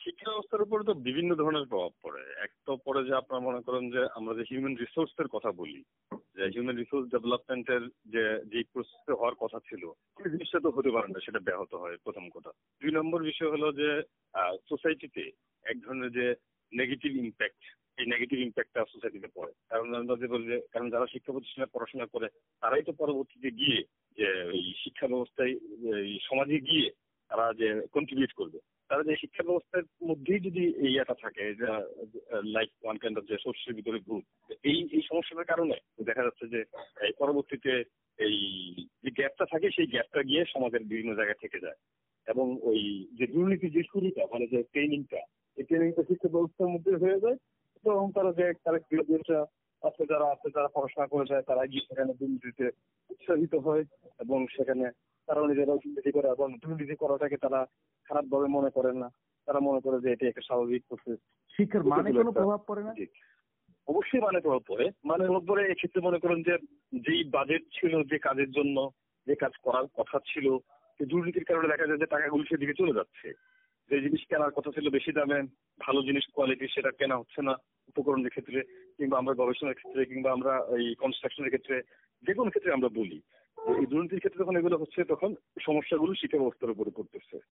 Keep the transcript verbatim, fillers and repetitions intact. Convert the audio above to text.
শিক্ষা ব্যবস্থার উপরে তো বিভিন্ন ধরনের প্রভাব পড়ে। এক তো পড়ে যে আপনার মনে করেন যে আমরা যে হিউম্যান রিসোর্সের কথা বলি, যে হিউম্যান রিসোর্স ডেভেলপমেন্টের যে যে প্রসেস হওয়ার কথা ছিল সেই জিনিসটা তো হতে পারে না, সেটা ব্যাহত হয় প্রথম কথা। দুই নম্বর বিষয় হলো যে সোসাইটিতে এক ধরনের যে নেগেটিভ ইম্প্যাক্ট, এই নেগেটিভ ইম্প্যাক্টটা সোসাইটিতে পড়ে। কারণ আমরা যে বলি যে কারণ যারা শিক্ষা প্রতিষ্ঠানে পড়াশোনা করে তারাই তো পরবর্তীতে গিয়ে যে এই শিক্ষা ব্যবস্থায় এই সমাজে গিয়ে তারা যে কন্ট্রিবিউট করবে, তারা যে শিক্ষা ব্যবস্থার মধ্যেই যদি এই ইয়েটা থাকে লাইক ওয়ান কাইন্ড অফ যে শস্যের ভিতরে ভূত, এই এই সমস্যাটার কারণে দেখা যাচ্ছে যে এই পরবর্তীতে এই যে গ্যাপটা থাকে সেই গ্যাপটা গিয়ে সমাজের বিভিন্ন জায়গায় থেকে যায়। এবং ওই যে দুর্নীতি যে শুরুটা মানে যে ট্রেনিংটা, এই ট্রেনিংটা শিক্ষা ব্যবস্থার মধ্যে হয়ে যায়, এবং তারা যে তারা গ্রাজুয়েটরা আছে যারা আছে যারা পড়াশোনা করে যায় তারা গিয়ে সেখানে দুর্নীতিতে উৎসাহিত হয় এবং সেখানে তারা নিজেরাও দুর্নীতি করে এবং দুর্নীতি করাটাকে তারা খারাপ ভাবে মনে করেন না। তারা মনে করে যে এটা একটা স্বাভাবিক প্রসেস। শিক্ষার মানে কোনো প্রভাব পড়ে না? অবশ্যই মানে প্রভাব পড়ে। মানে প্রভাব পড়ে এক্ষেত্রে মনে করেন যে যেই বাজেট ছিল যে কাজের জন্য, যে কাজ করার কথা ছিল, দুর্নীতির কারণে দেখা যায় যে টাকাগুলো সেদিকে চলে যাচ্ছে। যে জিনিস কেনার কথা ছিল বেশি দামে ভালো জিনিস কোয়ালিটি, সেটা কেনা হচ্ছে না উপকরণের ক্ষেত্রে কিংবা আমরা গবেষণার ক্ষেত্রে কিংবা আমরা এই কনস্ট্রাকশনের ক্ষেত্রে, যে কোনো ক্ষেত্রে আমরা বলি এই দুর্নীতির ক্ষেত্রে যখন এগুলো হচ্ছে তখন সমস্যাগুলো শিক্ষা ব্যবস্থার উপরে পড়তেছে।